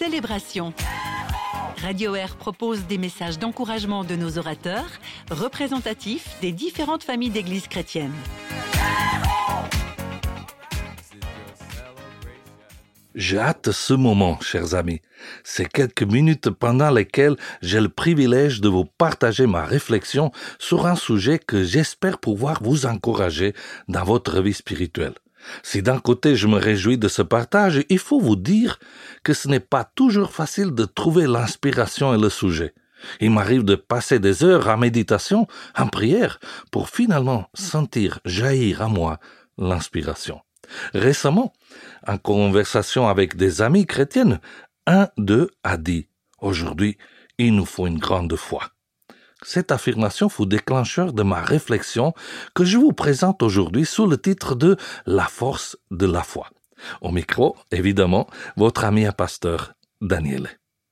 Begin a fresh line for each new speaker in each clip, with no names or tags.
célébration. Radio Air propose des messages d'encouragement de nos orateurs, représentatifs des différentes familles d'églises chrétiennes.
J'ai hâte ce moment, chers amis. C'est quelques minutes pendant lesquelles j'ai le privilège de vous partager ma réflexion sur un sujet que j'espère pouvoir vous encourager dans votre vie spirituelle. Si d'un côté je me réjouis de ce partage, il faut vous dire que ce n'est pas toujours facile de trouver l'inspiration et le sujet. Il m'arrive de passer des heures en méditation, en prière, pour finalement sentir jaillir à moi l'inspiration. Récemment, en conversation avec des amis chrétiennes, un d'eux a dit « Aujourd'hui, il nous faut une grande foi ». Cette affirmation fut déclencheur de ma réflexion que je vous présente aujourd'hui sous le titre de « La force de la foi ». Au micro, évidemment, votre ami et pasteur Daniel.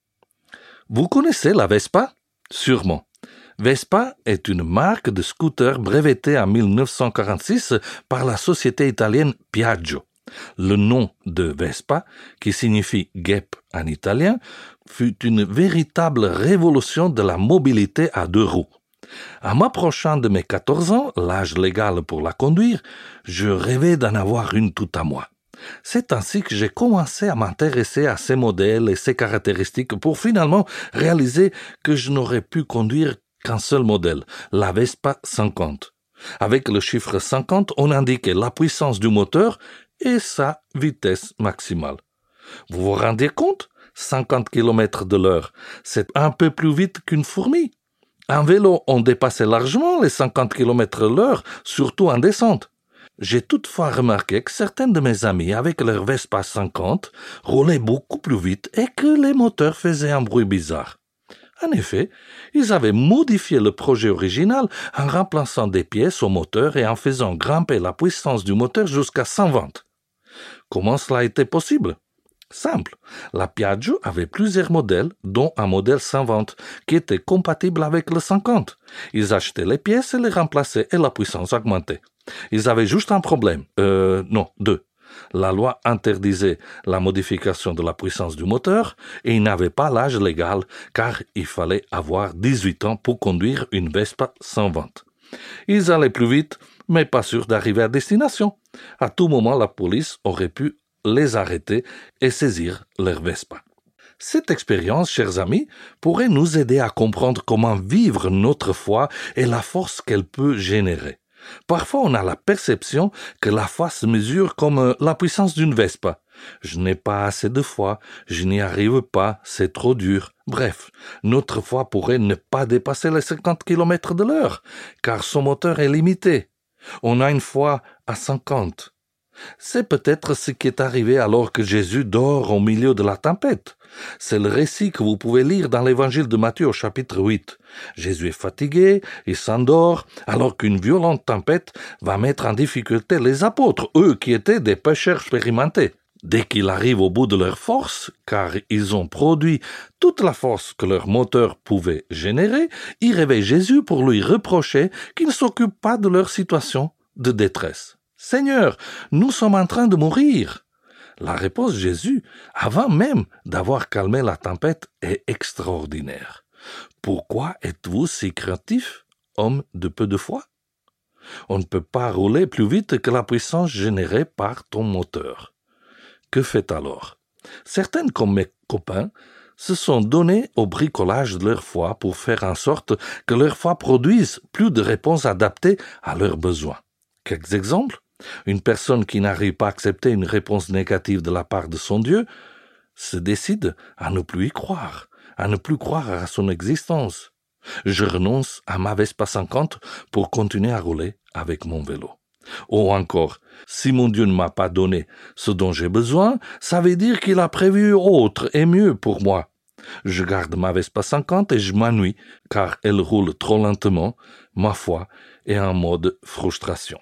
Vous connaissez la Vespa? Sûrement. Vespa est une marque de scooter brevetée en 1946 par la société italienne Piaggio. Le nom de Vespa, qui signifie guêpe en italien, fut une véritable révolution de la mobilité à deux roues. En m'approchant de mes 14 ans, l'âge légal pour la conduire, je rêvais d'en avoir une toute à moi. C'est ainsi que j'ai commencé à m'intéresser à ces modèles et ces caractéristiques pour finalement réaliser que je n'aurais pu conduire qu'un seul modèle, la Vespa 50. Avec le chiffre 50, on indiquait la puissance du moteur et sa vitesse maximale. Vous vous rendez compte? 50 km de l'heure, c'est un peu plus vite qu'une fourmi. En vélo, on dépassait largement les 50 km de l'heure, surtout en descente. J'ai toutefois remarqué que certains de mes amis avec leur Vespa 50 roulaient beaucoup plus vite et que les moteurs faisaient un bruit bizarre. En effet, ils avaient modifié le projet original en remplaçant des pièces au moteur et en faisant grimper la puissance du moteur jusqu'à 120. Comment cela était possible? Simple. La Piaggio avait plusieurs modèles, dont un modèle 120, qui était compatible avec le 50. Ils achetaient les pièces et les remplaçaient et la puissance augmentait. Ils avaient juste un problème. Deux. La loi interdisait la modification de la puissance du moteur et ils n'avaient pas l'âge légal car il fallait avoir 18 ans pour conduire une Vespa 120. Ils allaient plus vite, mais pas sûrs d'arriver à destination. À tout moment, la police aurait pu les arrêter et saisir leur Vespa. Cette expérience, chers amis, pourrait nous aider à comprendre comment vivre notre foi et la force qu'elle peut générer. Parfois, on a la perception que la foi se mesure comme la puissance d'une Vespa. Je n'ai pas assez de foi, je n'y arrive pas, c'est trop dur. Bref, notre foi pourrait ne pas dépasser les 50 km de l'heure, car son moteur est limité. On a une foi à 50. C'est peut-être ce qui est arrivé alors que Jésus dort au milieu de la tempête. C'est le récit que vous pouvez lire dans l'évangile de Matthieu au chapitre 8. Jésus est fatigué, il s'endort, alors qu'une violente tempête va mettre en difficulté les apôtres, eux qui étaient des pêcheurs expérimentés. Dès qu'ils arrivent au bout de leur force, car ils ont produit toute la force que leur moteur pouvait générer, ils réveillent Jésus pour lui reprocher qu'il ne s'occupe pas de leur situation de détresse. « Seigneur, nous sommes en train de mourir !» La réponse de Jésus, avant même d'avoir calmé la tempête, est extraordinaire. « Pourquoi êtes-vous si craintif, homme de peu de foi ?» On ne peut pas rouler plus vite que la puissance générée par ton moteur. Que fait alors? Certaines, comme mes copains, se sont donnés au bricolage de leur foi pour faire en sorte que leur foi produise plus de réponses adaptées à leurs besoins. Quelques exemples? Une personne qui n'arrive pas à accepter une réponse négative de la part de son Dieu se décide à ne plus y croire, à ne plus croire à son existence. Je renonce à ma Vespa 50 pour continuer à rouler avec mon vélo. Ou encore, si mon Dieu ne m'a pas donné ce dont j'ai besoin, ça veut dire qu'il a prévu autre et mieux pour moi. Je garde ma Vespa 50 et je m'ennuie car elle roule trop lentement, ma foi est en mode frustration.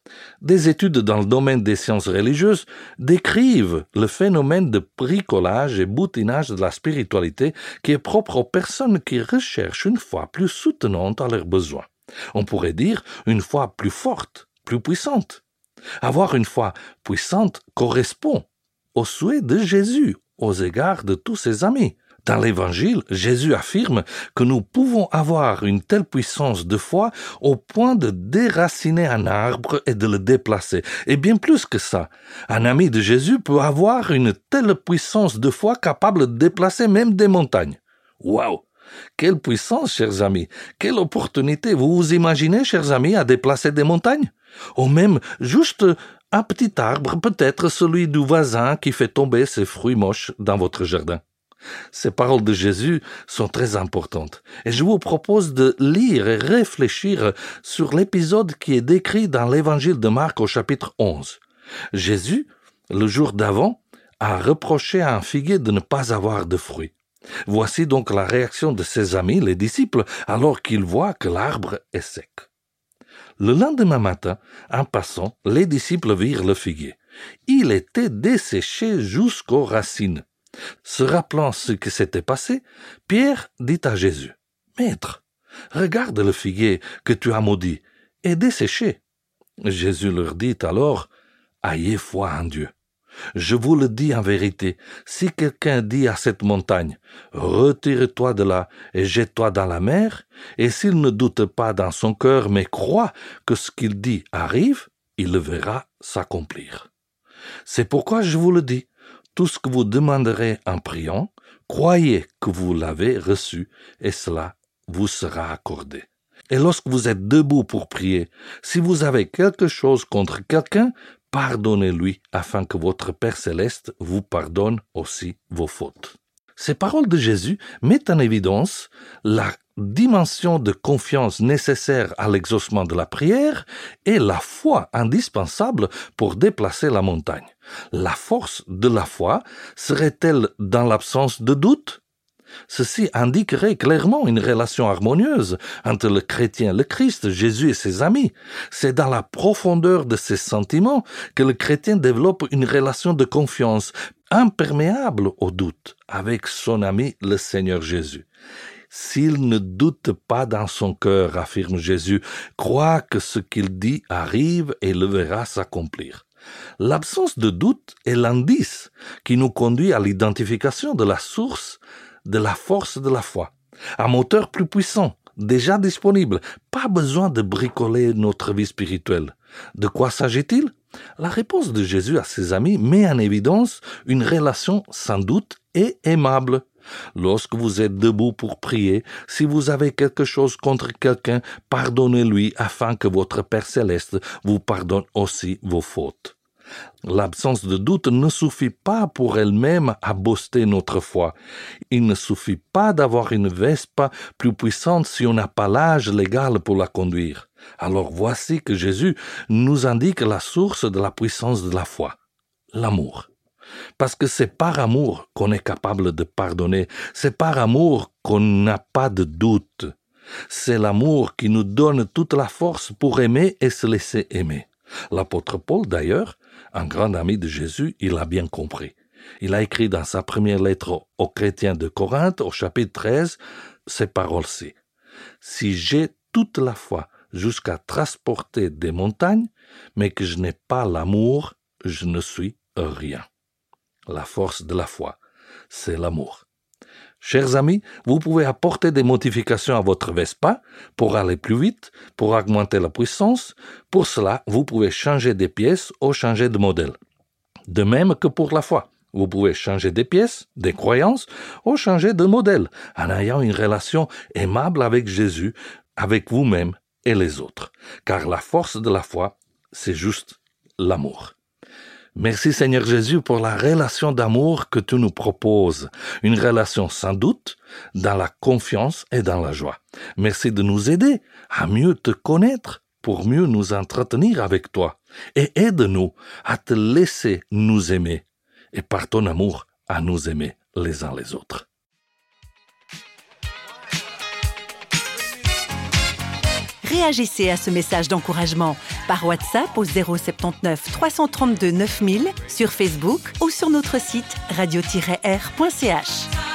Des études dans le domaine des sciences religieuses décrivent le phénomène de bricolage et boutinage de la spiritualité qui est propre aux personnes qui recherchent une foi plus soutenante à leurs besoins. On pourrait dire une foi plus forte, plus puissante. Avoir une foi puissante correspond au souhait de Jésus, aux égards de tous ses amis. Dans l'Évangile, Jésus affirme que nous pouvons avoir une telle puissance de foi au point de déraciner un arbre et de le déplacer. Et bien plus que ça, un ami de Jésus peut avoir une telle puissance de foi capable de déplacer même des montagnes. Waouh! Quelle puissance, chers amis! Quelle opportunité! Vous vous imaginez, chers amis, à déplacer des montagnes? Ou même juste un petit arbre, peut-être celui du voisin qui fait tomber ses fruits moches dans votre jardin. Ces paroles de Jésus sont très importantes et je vous propose de lire et réfléchir sur l'épisode qui est décrit dans l'évangile de Marc au chapitre 11. Jésus, le jour d'avant, a reproché à un figuier de ne pas avoir de fruits. Voici donc la réaction de ses amis, les disciples, alors qu'ils voient que l'arbre est sec. Le lendemain matin, en passant, les disciples virent le figuier. Il était desséché jusqu'aux racines. Se rappelant ce qui s'était passé, Pierre dit à Jésus, « Maître, regarde le figuier que tu as maudit et desséché. » Jésus leur dit alors, « Ayez foi en Dieu. Je vous le dis en vérité, si quelqu'un dit à cette montagne, « Retire-toi de là et jette-toi dans la mer », et s'il ne doute pas dans son cœur, mais croit que ce qu'il dit arrive, il le verra s'accomplir. C'est pourquoi je vous le dis, tout ce que vous demanderez en priant, croyez que vous l'avez reçu et cela vous sera accordé. Et lorsque vous êtes debout pour prier, si vous avez quelque chose contre quelqu'un, pardonnez-lui afin que votre Père céleste vous pardonne aussi vos fautes. Ces paroles de Jésus mettent en évidence la dimension de confiance nécessaire à l'exaucement de la prière et la foi indispensable pour déplacer la montagne. La force de la foi serait-elle dans l'absence de doute? Ceci indiquerait clairement une relation harmonieuse entre le chrétien, le Christ, Jésus et ses amis. C'est dans la profondeur de ses sentiments que le chrétien développe une relation de confiance imperméable au doute avec son ami, le Seigneur Jésus. S'il ne doute pas dans son cœur, affirme Jésus, croit que ce qu'il dit arrive et le verra s'accomplir. L'absence de doute est l'indice qui nous conduit à l'identification de la source de la force de la foi. Un moteur plus puissant, déjà disponible. Pas besoin de bricoler notre vie spirituelle. De quoi s'agit-il? La réponse de Jésus à ses amis met en évidence une relation sans doute et aimable. Lorsque vous êtes debout pour prier, si vous avez quelque chose contre quelqu'un, pardonnez-lui afin que votre Père céleste vous pardonne aussi vos fautes. L'absence de doute ne suffit pas pour elle-même à booster notre foi. Il ne suffit pas d'avoir une Vespa plus puissante si on n'a pas l'âge légal pour la conduire. Alors voici que Jésus nous indique la source de la puissance de la foi, l'amour. Parce que c'est par amour qu'on est capable de pardonner, c'est par amour qu'on n'a pas de doute. C'est l'amour qui nous donne toute la force pour aimer et se laisser aimer. L'apôtre Paul, d'ailleurs, un grand ami de Jésus, il a bien compris. Il a écrit dans sa première lettre aux chrétiens de Corinthe, au chapitre 13, ces paroles-ci. « Si j'ai toute la foi jusqu'à transporter des montagnes, mais que je n'ai pas l'amour, je ne suis rien. » La force de la foi, c'est l'amour. Chers amis, vous pouvez apporter des modifications à votre Vespa pour aller plus vite, pour augmenter la puissance. Pour cela, vous pouvez changer des pièces ou changer de modèle. De même que pour la foi, vous pouvez changer des pièces, des croyances ou changer de modèle en ayant une relation aimable avec Jésus, avec vous-même et les autres. Car la force de la foi, c'est juste l'amour. Merci Seigneur Jésus pour la relation d'amour que tu nous proposes, une relation sans doute, dans la confiance et dans la joie. Merci de nous aider à mieux te connaître pour mieux nous entretenir avec toi et aide-nous à te laisser nous aimer et par ton amour à nous aimer les uns les autres.
Réagissez à ce message d'encouragement par WhatsApp au 079 332 9000, sur Facebook ou sur notre site radio-r.ch.